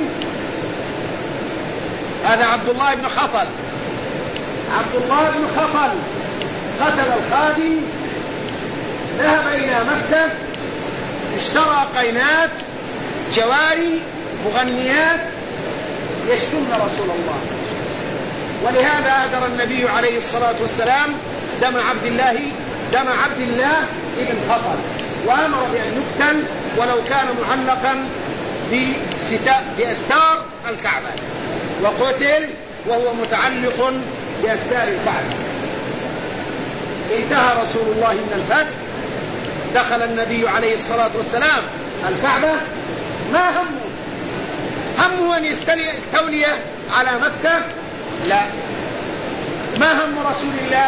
هذا عبد الله بن خطل. عبد الله بن خطل قتل الخادم، ذهب إلى مكة، اشترى قينات جواري مغنيات يشتمن رسول الله. ولهذا أهدر النبي عليه الصلاة والسلام دم عبد الله دم عبد الله ابن خطل، وأمر بأن يقتل ولو كان معلقا بأستار الكعبة، وقتل وهو متعلق بأستار الكعبة. انتهى رسول الله من الفتح، دخل النبي عليه الصلاة والسلام الكعبة، ما همه همه أن يستولي على مكة؟ لا. ما هم رسول الله؟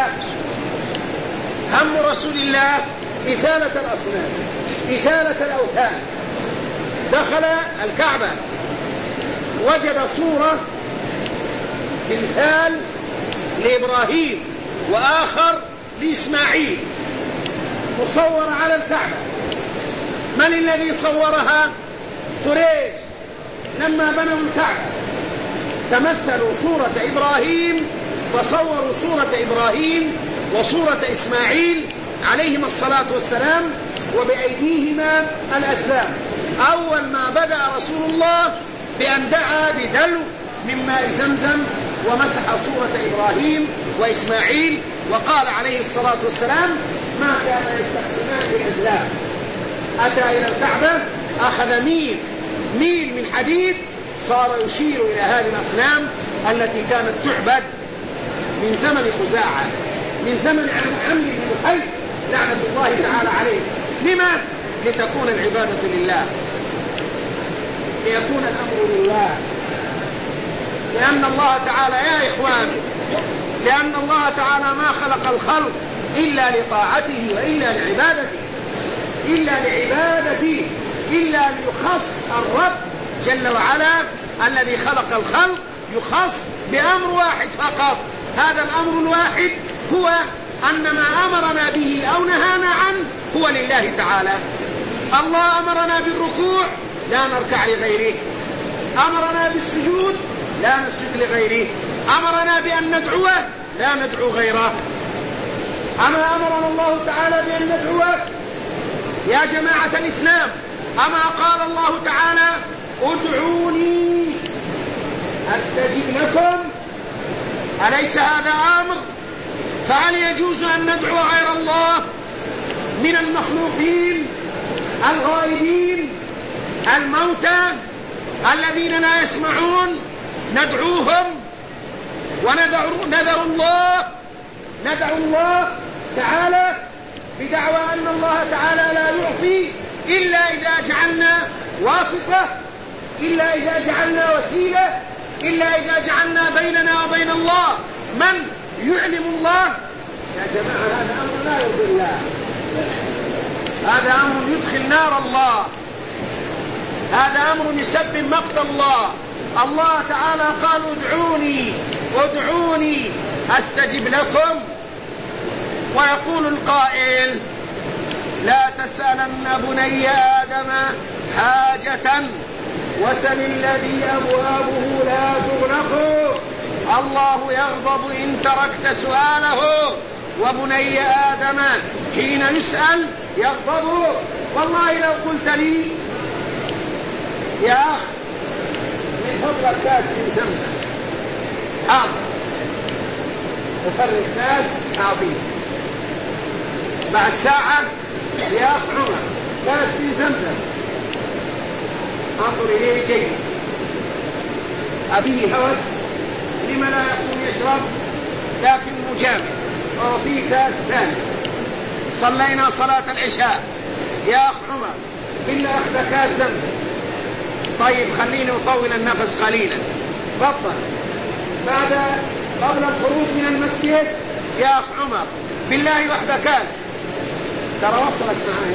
هم رسول الله إزالة الأصنام، إزالة الأوثان. دخل الكعبة وجد صورة تمثال لإبراهيم وآخر لإسماعيل مصورة على الكعبة. من الذي صورها؟ قريش لما بنوا الكعبة تمثلوا صورة إبراهيم، فصوروا صورة إبراهيم وصورة إسماعيل عليهما الصلاة والسلام، وبأيديهما الأسلام. أول ما بدأ رسول الله بأن دعا بدلو من ماء زمزم ومسح صورة إبراهيم وإسماعيل، وقال عليه الصلاة والسلام: ما كان يستحسنان بالأزلام. أتى إلى الكعبة، أخذ ميل ميل من حديد، صار يشير إلى هذه الأصنام التي كانت تعبد من زمن خزاعة، من زمن عمرو بن لحي لعنة الله تعالى عليه. لما؟ لتكون العبادة لله، ليكون الأمر لله، لأن الله تعالى يا إخوان، لأن الله تعالى ما خلق الخلق إلا لطاعته وإلا لعبادته، إلا لعبادته، إلا ليخص الرب جل وعلا الذي خلق الخلق يخص بأمر واحد فقط. هذا الأمر الواحد هو أن ما أمرنا به أو نهانا عنه هو لله تعالى. الله أمرنا بالركوع لا نركع لغيره، أمرنا بالسجود لا نسجد لغيره، أمرنا بأن ندعوه لا ندعو غيره. أما أمرنا الله تعالى بأن ندعوه يا جماعة الإسلام، أما قال الله تعالى ادعوني أستجب لكم؟ أليس هذا أمر؟ فهل يجوز أن ندعو غير الله من المخلوقين الغائبين الموتى الذين لا يسمعون ندعوهم ونذر الله ندعو الله تعالى بدعوى أن الله تعالى لا يعطي إلا إذا جعلنا واسطة، إلا إذا جعلنا وسيلة، إلا إذا جعلنا بيننا وبين الله من يعلم الله؟ يا جماعة هذا أمر لا يرضي الله، هذا أمر يدخل نار الله، هذا أمر يسبب مقت الله. الله تعالى قال ادعوني ادعوني أستجب لكم. ويقول القائل لا تسألن بني آدم حاجة وسل الذي أبوابه لا تغلق، الله يغضب إن تركت سؤاله، وبني آدم حين يسأل يغضب. والله لو قلت لي يا أخ من فضلك كاس من زمزم حاضر، وفرق كاس أعطيه. بعد ساعة يا أخ عمر كاس من زمزم، انظر إليه جيد، أبيه هوس لما لا يكون يشرب لكن مجامل، أعطيه كاس ثاني. صلينا صلاة العشاء يا أخ عمر إلا أخذ كاس زمزم. طيب خليني أطول النفس قليلا، بطل بعد قبل الخروج من المسجد يا أخ عمر بالله وحده كاس، ترى وصلت معي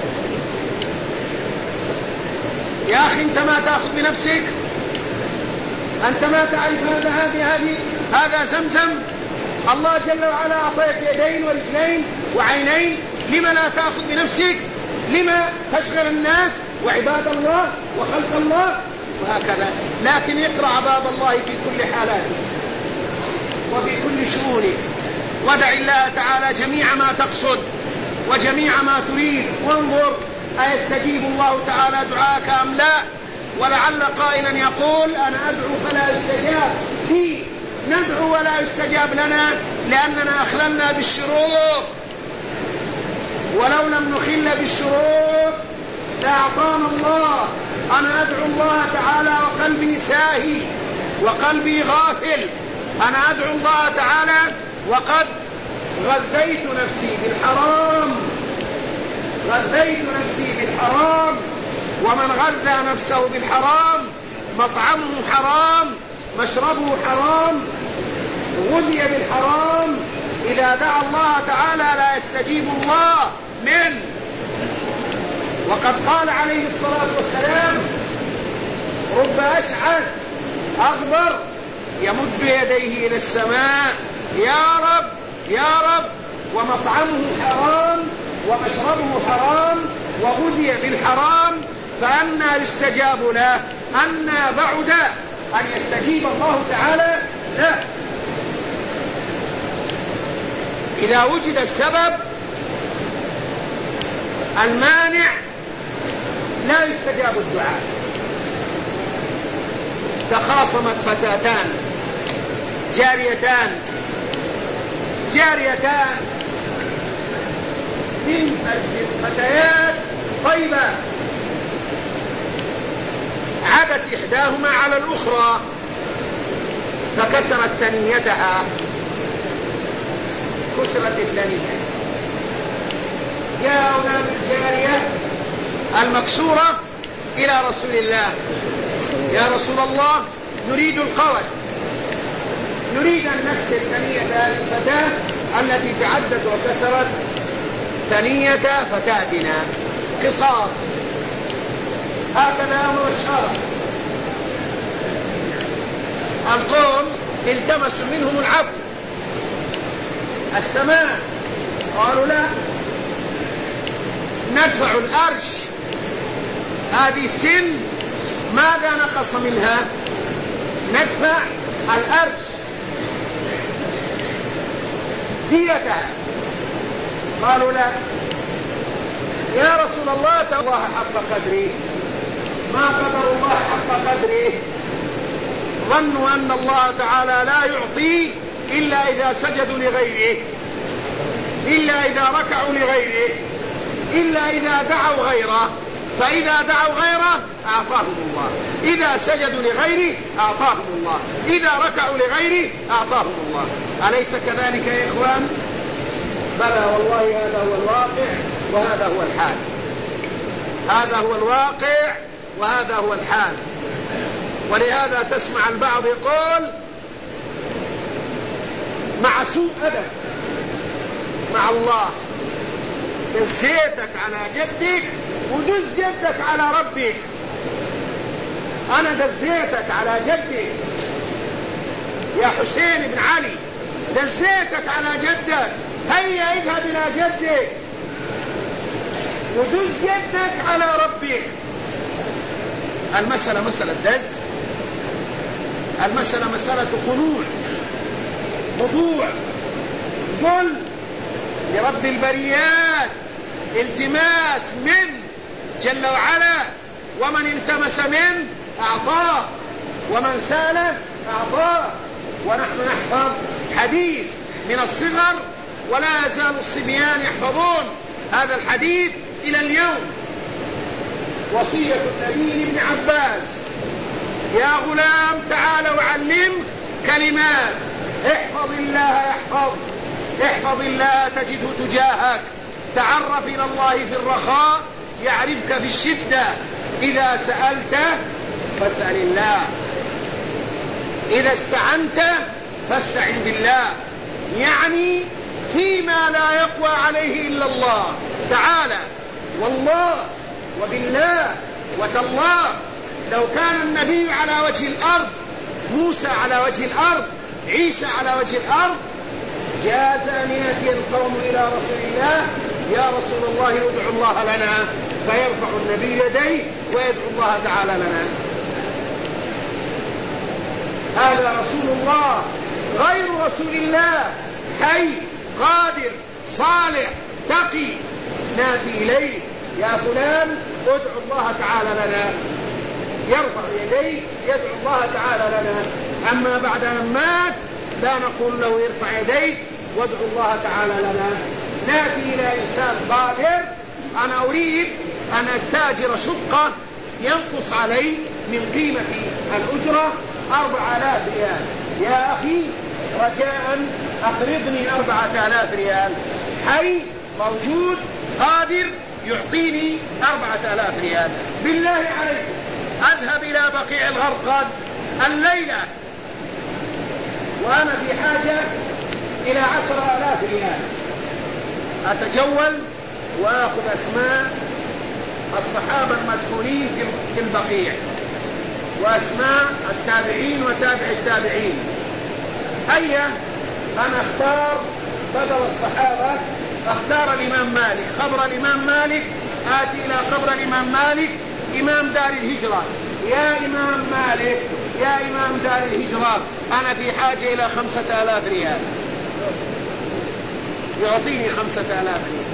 يا أخي. أنت ما تأخذ بنفسك؟ أنت ما تعرف هذا هذه هذه هذا زمزم؟ الله جل وعلا أعطيك يدين ورجلين وعينين، لما لا تأخذ بنفسك؟ لما تشغل الناس وعباد الله وخلق الله؟ وهكذا. لكن اقرأ باب الله في كل حالاته وفي كل شؤونك، ودع الله تعالى جميع ما تقصد وجميع ما تريد، وانظر أيستجيب الله تعالى دعاك أم لا. ولعل قائلا يقول أنا أدعو فلا يستجاب لي، ندعو ولا يستجاب لنا لأننا أخللنا بالشروط، ولو لم نخل بالشروط لأعطانا الله. أنا أدعو الله تعالى وقلبي ساهي وقلبي غافل، أنا أدعو الله تعالى وقد غذيت نفسي بالحرام، غذيت نفسي بالحرام، ومن غذى نفسه بالحرام مطعمه حرام، مشربه حرام، غذي بالحرام. إذا دعا الله تعالى لا يستجيب الله منه. وقد قال عليه الصلاة والسلام رب أشعث أغبر يمد يديه إلى السماء يا رب يا رب، ومطعمه حرام ومشربه حرام وغذي بالحرام، فأنى يستجاب له؟ أنى بعد أن يستجيب الله تعالى له. إذا وجد السبب المانع لا يستجاب الدعاء. تخاصمت فتاتان جاريتان جاريتان من فتيات طيبة، عادت إحداهما على الأخرى فكسرت ثنيتها، كسرت الثنية. جاء أولاد الجارية المكسورة إلى رسول الله: يا رسول الله، نريد القود، نريد أن نكسر ثنية هذه الفتاة التي تعدت وكسرت ثنية فتاتنا، قصاص. هكذا أمر الشرع. القوم التمسوا منهم العفو، السماء قالوا لا، ندفع الأرش، هذه السن ماذا نقص منها؟ ندفع الأرش ديتها. قالوا لا يا رسول الله، الله حق قدره، ما قدر الله حق قدره. ظنوا أن الله تعالى لا يعطي إلا إذا سجدوا لغيره، إلا إذا ركعوا لغيره، إلا إذا دعوا غيره، فإذا دعوا غيره أعطاهم الله، إذا سجدوا لغيره أعطاهم الله، إذا ركعوا لغيره أعطاهم الله. أليس كذلك يا إخوان؟ بلى والله، هذا هو الواقع وهذا هو الحال، هذا هو الواقع وهذا هو الحال. ولهذا تسمع البعض يقول مع سوء أدب مع الله: دزيتك على جدك ودز جدك على ربك. أنا دزيتك على جدك يا حسين بن علي، دزيتك على جدك، هيا اذهب إلى جدك ودز جدك على ربك. المسألة مسألة دز، المسألة مسألة خنوع، خضوع، ذل لرب البريات، التماس من جل وعلا، ومن التمس منه أعطاه، ومن سال أعطاه. ونحن نحفظ حديث من الصغر، ولا يزال الصبيان يحفظون هذا الحديث إلى اليوم. وصية النبي ابن عباس: يا غلام تعال وعلم كلمات، احفظ الله يحفظ، احفظ الله تجده تجاهك، تعرف إلى الله في الرخاء يعرفك في الشدة، إذا سألت فاسأل الله، إذا استعنت فاستعن بالله. يعني فيما لا يقوى عليه إلا الله تعالى، والله وبالله وتالله لو كان النبي على وجه الأرض، موسى على وجه الأرض، عيسى على وجه الأرض، جاز أن يأتي القوم إلى رسول الله: يا رسول الله ادعو الله لنا، فيرفع النبي يديه ويدعو الله تعالى لنا. هذا رسول الله غير رسول الله، حي قادر صالح تقي، ناتي إليه: يا فلان ادعو الله تعالى لنا، يرفع يديه يدعو الله تعالى لنا. أما بعد أن مات لا نقول له يرفع يديه وادعو الله تعالى لنا. ناتي إلى إنسان قادر: أنا أريد أن أستاجر شقة ينقص علي من قيمة الأجرة أربعة آلاف ريال، يا أخي رجاء أقرضني أربعة آلاف ريال. حي موجود قادر يعطيني أربعة آلاف ريال، بالله عليكم أذهب إلى بقيع الغرقاد الليلة وأنا في حاجة إلى عشر آلاف ريال، أتجول وأخذ أسماء الصحابة المدفونين في البقيع وأسماء التابعين وتابع التابعين. هيا أنا أختار بدل الصحابة، أختار الإمام مالك، خبر الإمام مالك، آتي إلى قبر الإمام مالك إمام دار الهجرة: يا إمام مالك، يا إمام دار الهجرة، أنا في حاجة إلى خمسة آلاف ريال. يعطيني خمسة آلاف ريال،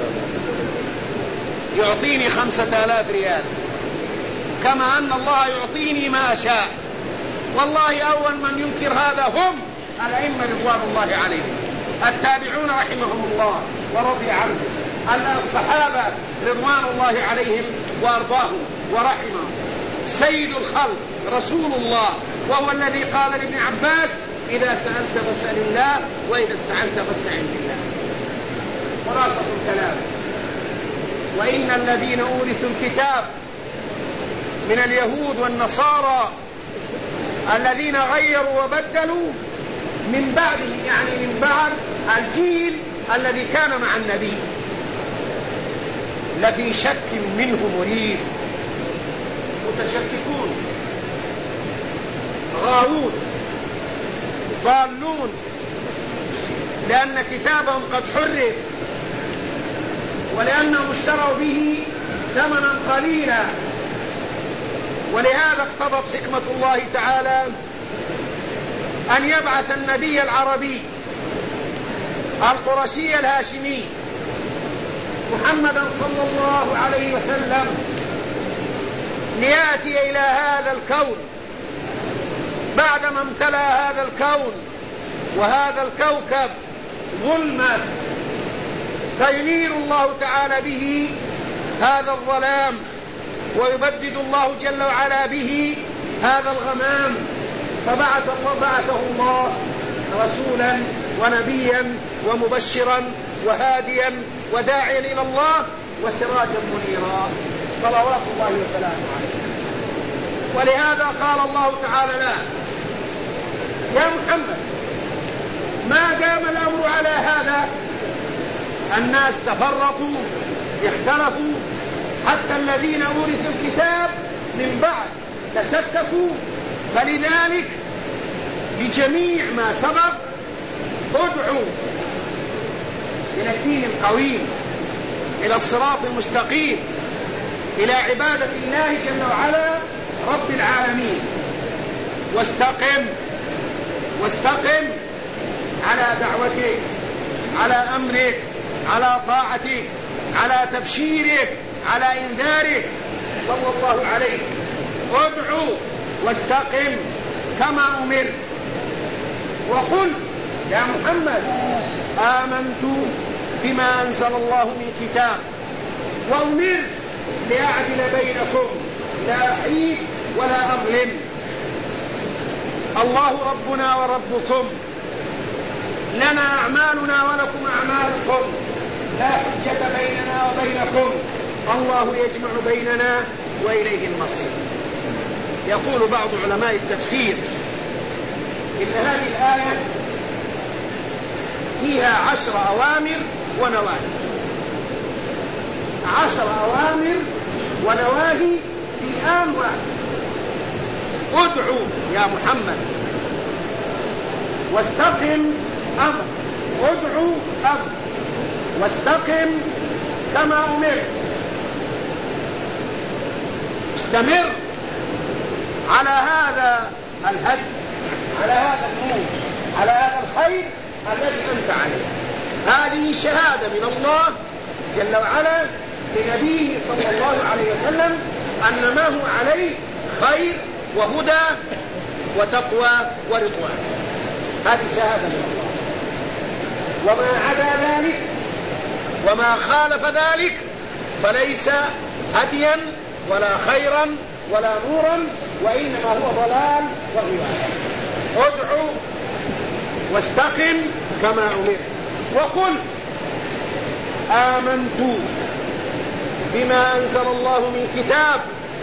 يعطيني خمسة آلاف ريال، كما أن الله يعطيني ما أشاء. والله أول من ينكر هذا هم الأئمة رضوان الله عليهم، التابعون رحمهم الله ورضي عنهم، الصحابة رضوان الله عليهم وأرضاهم ورحمهم. سيد الخلق رسول الله وهو الذي قال لابن عباس: إذا سألت فاسأل الله وإذا استعنت فاستعن بالله. خلاصة الكلام: وإن الذين أورثوا الكتاب من اليهود والنصارى الذين غيروا وبدلوا من بعده، يعني من بعد الجيل الذي كان مع النبي، لفي شك منه مريب، متشككون، غاوون، ضالون، لأن كتابهم قد حرف، ولأنهم اشتروا به ثمنا قليلا. ولهذا اقتضت حكمة الله تعالى أن يبعث النبي العربي القرشي الهاشمي محمدا صلى الله عليه وسلم ليأتي إلى هذا الكون بعدما امتلأ هذا الكون وهذا الكوكب ظلمة، فينير الله تعالى به هذا الظلام، ويبدد الله جل وعلا به هذا الغمام. فبعث الله بعثه الله رسولا ونبيا ومبشرا وهاديا وداعيا إلى الله وسراجا منيرا، صلوات الله وسلامه عليه. ولهذا قال الله تعالى له: يا محمد، ما دام الأمر على هذا، الناس تفرقوا اختلفوا، حتى الذين أورثوا الكتاب من بعد تشككوا، فلذلك بجميع ما سبق ادعوا إلى الدين القويم، إلى الصراط المستقيم، إلى عبادة الله جل وعلا رب العالمين، واستقم واستقم على دعوتك، على أمرك، على طاعتك، على تبشيرك، على إنذارك صلى الله عليه. ادعو واستقم كما أمرت، وقل يا محمد: آمنت بما أنزل الله من كتاب وأمرت لأعدل بينكم لا أحيد ولا أظلم. الله ربنا وربكم، لنا أعمالنا ولكم أعمالكم، لا حجة بيننا وبينكم، الله يجمع بيننا وإليه المصير. يقول بعض علماء التفسير إن هذه الآية فيها عشر أوامر ونواهي، عشر أوامر ونواهي في آن واحد. ادعو يا محمد، واستقم أمر، ادعو أمر، واستقم كما أمرت، استمر على هذا الهدي، على هذا النور، على هذا الخير الذي أنت عليه. هذه شهادة من الله جل وعلا لنبيه صلى الله عليه وسلم أن ما هو عليه خير وهدى وتقوى ورضوان. هذه شهادة من الله. وما عدا ذلك وما خالف ذلك فليس هديا ولا خيرا ولا نورا، وإنما هو ضلال وغواية. ادعو واستقم كما أمرت، وقل آمنت بما أنزل الله من كتاب.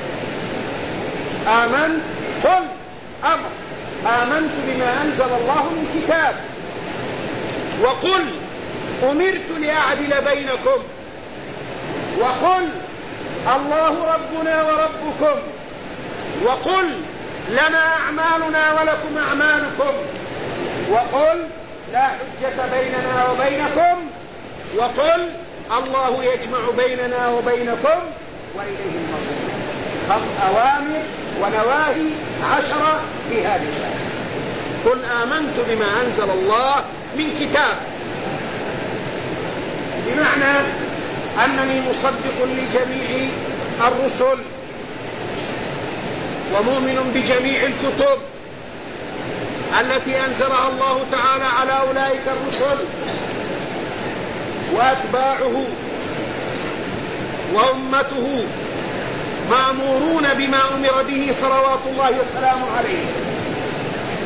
آمنت، قل أمر، آمنت بما أنزل الله من كتاب، وقل أمرت لأعدل بينكم، وقل الله ربنا وربكم، وقل لنا أعمالنا ولكم أعمالكم، وقل لا حجة بيننا وبينكم، وقل الله يجمع بيننا وبينكم وإليه المصير. خمس أوامر ونواهي عشرة في هذه الآية. قل آمنت بما أنزل الله من كتاب، بمعنى أنني مصدق لجميع الرسل ومؤمن بجميع الكتب التي أنزلها الله تعالى على أولئك الرسل وأتباعه وأمته، مأمورون بما أمر به صلوات الله وسلامه عليه،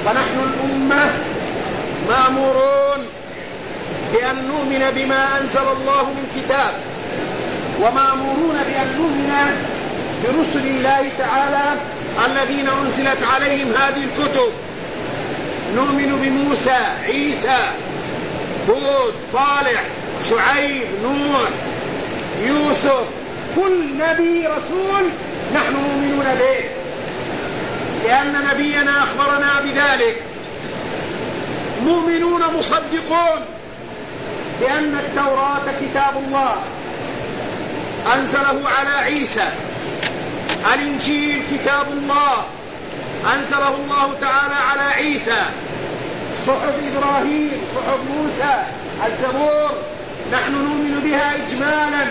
ونحن الأمة مأمورون بأن نؤمن بما أنزل الله من كتاب، ومأمورون بأن نؤمن برسل الله تعالى الذين أنزلت عليهم هذه الكتب. نؤمن بموسى، عيسى، هود، صالح، شعيب، نوح، يوسف، كل نبي رسول نحن مؤمنون به، لأن نبينا أخبرنا بذلك. مؤمنون مصدقون بأن التوراة كتاب الله أنزله على عيسى، الإنجيل كتاب الله أنزله الله تعالى على عيسى، صحف إبراهيم، صحف موسى، الزبور نحن نؤمن بها إجمالا،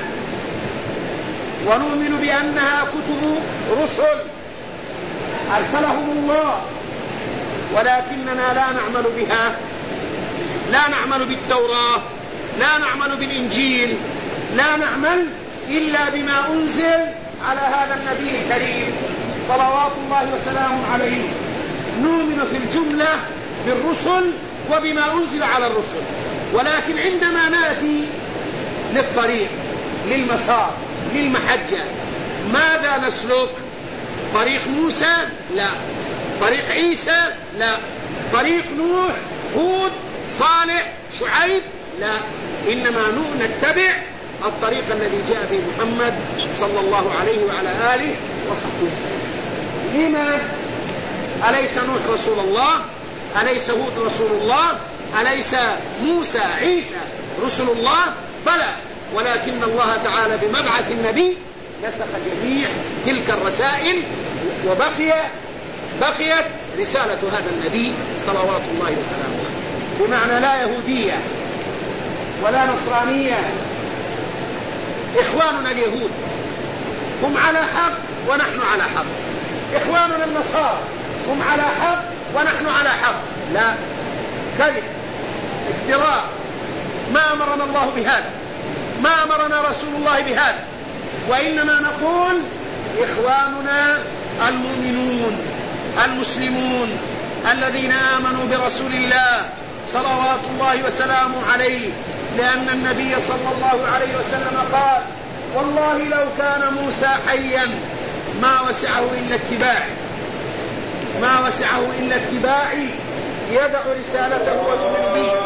ونؤمن بأنها كتب رسل أرسلهم الله، ولكننا لا نعمل بها، لا نعمل بالتوراة، لا نعمل بالإنجيل، لا نعمل إلا بما أنزل على هذا النبي الكريم صلوات الله وسلامه عليه. نؤمن في الجملة بالرسل وبما أنزل على الرسل، ولكن عندما نأتي للطريق، للمسار، للمحجة، ماذا نسلك؟ طريق موسى؟ لا. طريق عيسى؟ لا. طريق نوح، هود، صالح، شعيب؟ لا. إنما نتبع الطريق الذي جاء به محمد صلى الله عليه وعلى آله وصحبه وسلم. لما؟ أليس نوح رسول الله؟ أليس هود رسول الله؟ أليس موسى، عيسى رسل الله؟ بلى، ولكن الله تعالى بمبعث النبي نسخ جميع تلك الرسائل، وبقي بقيت رسالة هذا النبي صلوات الله وسلامه عليه، بمعنى لا يهودية ولا نصرانية. إخواننا اليهود هم على حق ونحن على حق، إخواننا النصارى هم على حق ونحن على حق، لا، كذب، افتراء. ما أمرنا الله بهذا، ما أمرنا رسول الله بهذا، وإنما نقول إخواننا المؤمنون المسلمون الذين آمنوا برسول الله صلوات الله وسلامه عليه، لأن النبي صلى الله عليه وسلم قال: والله لو كان موسى حيا ما وسعه إلا اتباعي، ما وسعه إلا اتباعي، يدع رسالته ويؤمن به